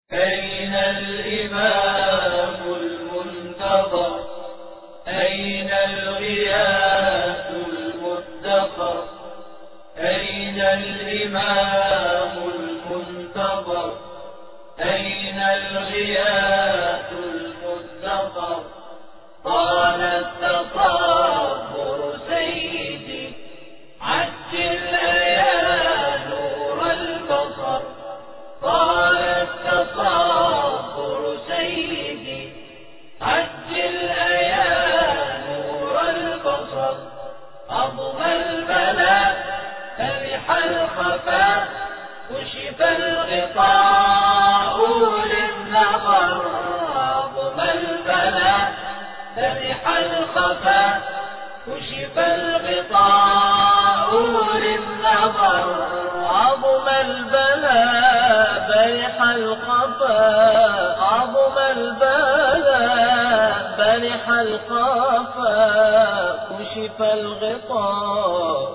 أين الإمام المنتظر؟ أين الغياث المدخر؟ أين الإمام المنتظر؟ أين الغياث المدخر؟ قال التطهر سيدي عجل يا نور البصر. قال التطهر سيدي عجل يا نور البصر. أضمى البلاء فرح الخفاء كشف الغطاء للنظر. أضمى البلاء فرح الخفاء كشف الغطاء للنظر. عظم البلاء برح الخفاء. عظم البلاء برح الخفاء كشف الغطاء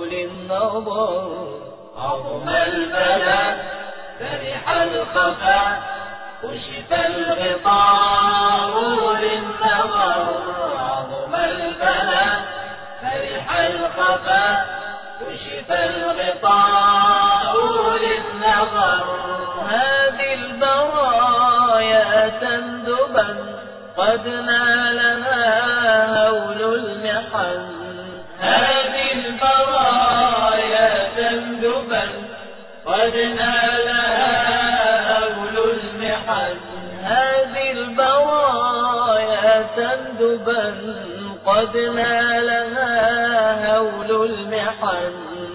للنظر. عظم البلاء برح الخفاء كشف الغطاء للنظر. عظم البلاء فرح الخفاء كشف الغطاء للنظر. هذه البرايا تندبا قد نالها هول المحن. هذه البرايا تندبا قد نالها هول المحن. هذه البرايا تندبا قد نالها هول المحن.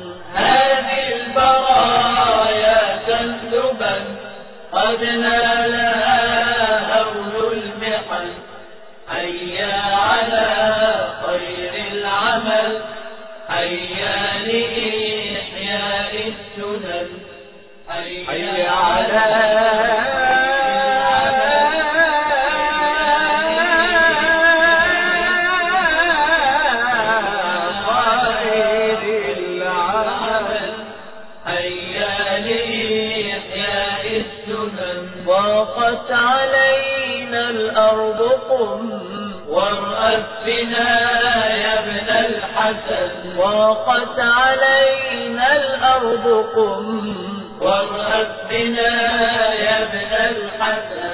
هذه البرايا تندبا قد نالها هول المحن. هيا على خير العمل هيا لإحياء السنن. هيا على ضاقت علينا الأرض قم وارأف بنا يا ابن الحسن. ضاقت علينا الأرض قم وارأف بنا يا ابن الحسن.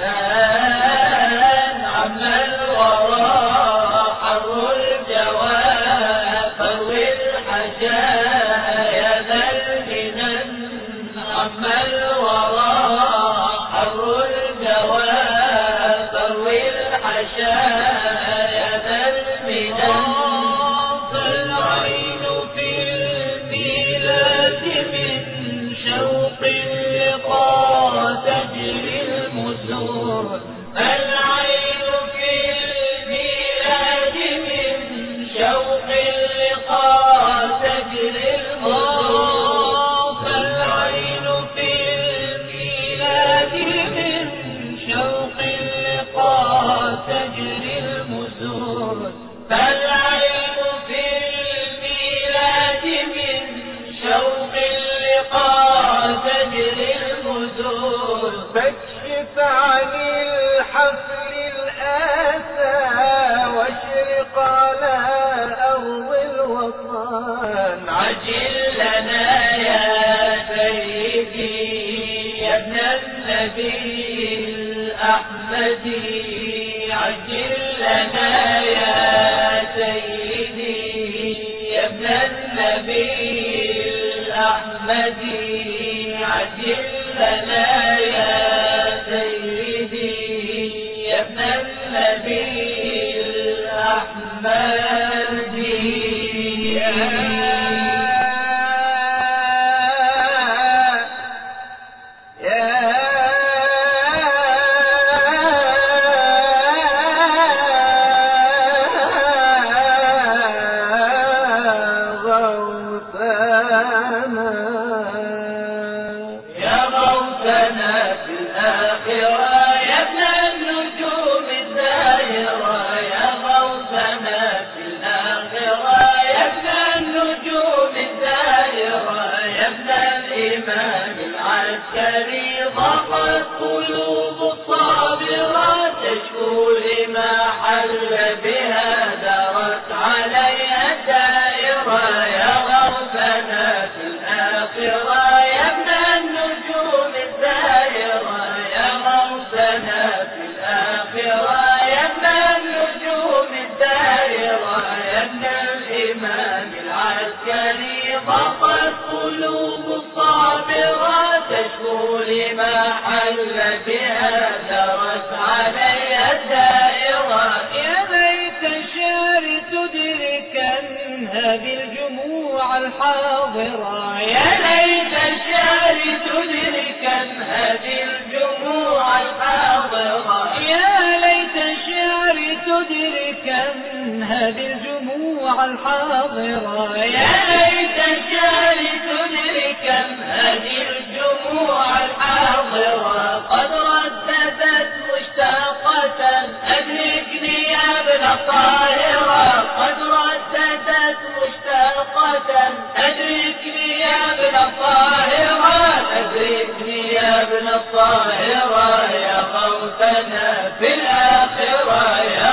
عم الورى حر الجواب فروي الحشايا ذا المنن. عم الورى حر الجواب فروي الحشايا ذا المنن. فالعين في الميلاد من شوق اللقاء تجري المسور. العين في الميلاد من شوق اللقاء تجري المسور. فالعين في الميلاد من شوق اللقاء تجري المسور. فالعين في الميلاد من شوق اللقاء تجري المسور. فاكشف عن الحفل الآسى واشرق على أرض الوطن. عجل لنا يا سيدي يا ابن النبي الأحمدي. عجل لنا يا سيدي يا ابن النبي الأحمدي. عجل لنا يا سيدي يا ابن النبي الأحمدي. الإمام العسكري ضاقت قلوب بها درت علي الدائرة. يا ليت الشعر تدركا هذه الجموع الحاضرة. يا ليت الشعر تدركا هذه الجموع الحاضرة. يا ليت الشعر تدركا هذه الجموع الحاضرة. يا ليت الشعر تدركا هذه الجموع الحاضرة. قد رددت مشتاقة أدركني يا ابن الطاهرة. قد رددت مشتاقة أدركني يا ابن الطاهرة. أدركني يا ابن الطاهرة يا غوثنا في الآخرة. يا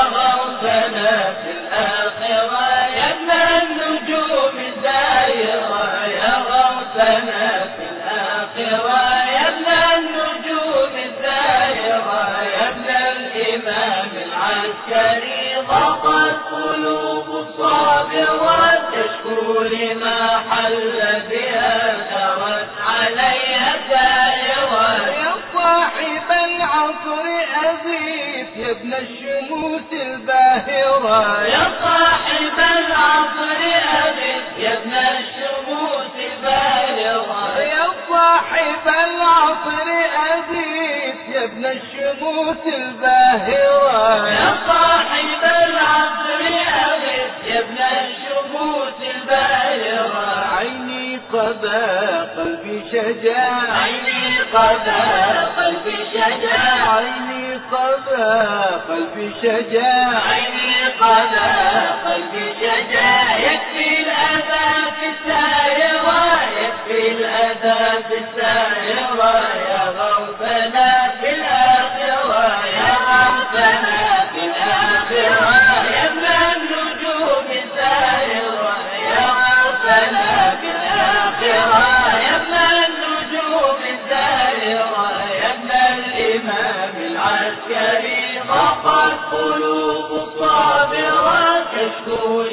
غوثنا في الآخرة يا ابن النجوم الدائرة. يا غوثنا في الآخرة يا ابن النجوم الدائرة. يا ابن الإمام العسكري ضاقت قلوب الصابرات تشكو لما حل بها درت عليها الدائرة. يا صاحب العصر أزيد يا ابن الشموس الباهرة. يا صاحب العصر أزيد يا ابن الشموس الباهرة. يا صاحب العصر أزيد يا ابن الشموس الباهرة. يا صاحب العصر أزيد يا ابن الشموس الباهرة. عيني قضى قلبي شجاع. عيني قضى قلبي شجاع. عيني قضى قلبي شجاع. عيني قضى قلبي شجاع. يكفي الأذى في السائرة. يكفي الأذى في السائرة. يا غوثنا في الآخرة. يا غوثنا في الآخرة يا ابن النجوم السائرة. يا غوثنا في الآخرة يا ابن النجوم السائرة. يا ابن الإمام العسكري ضاقت قلوب الصابرات تشكو